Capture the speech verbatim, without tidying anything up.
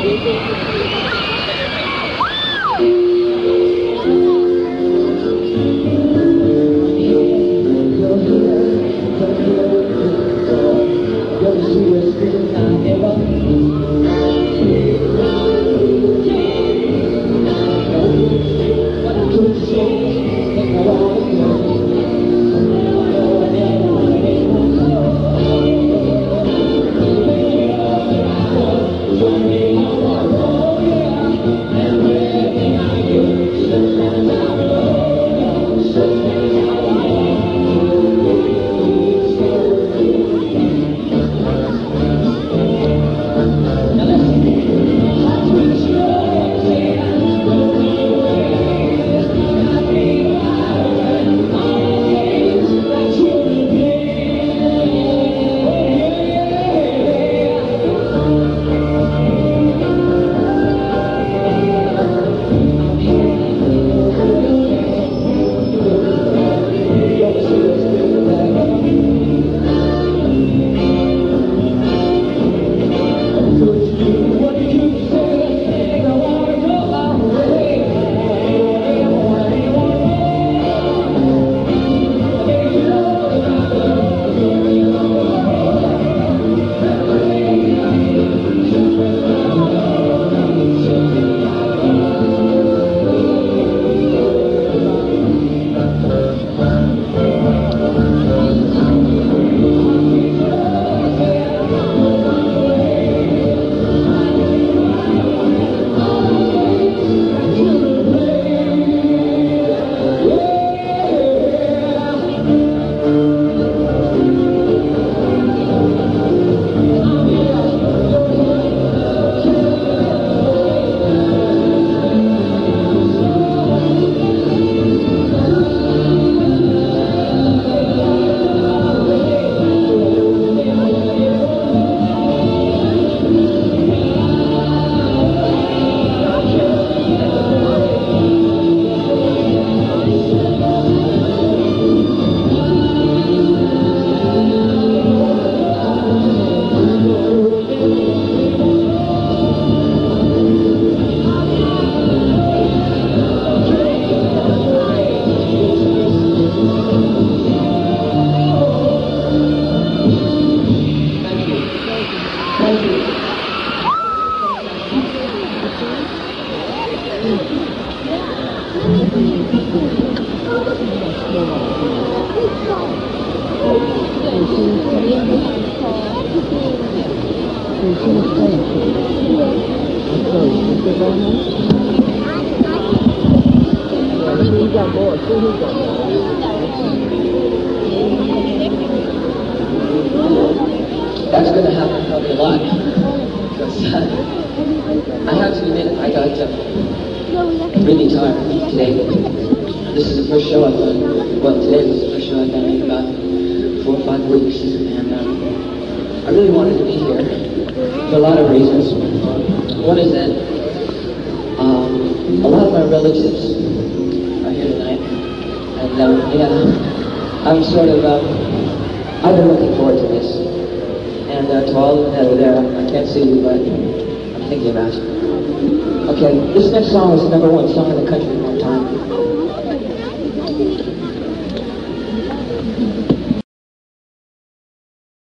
That's going to happen probably a lot. Because uh, I have to admit, I got uh, really tired today. This is the first show I've done. Well, today was the first show I've done in about four or five weeks. And um, I really wanted to be here for a lot of reasons. One is that um, a lot of my relatives are here tonight. And um, yeah, I'm sort of, uh, I've been looking forward to this. And uh, to all of them that are there, I can't see you, but I'm thinking about you. Okay, this next song was the number one song in the country at one time.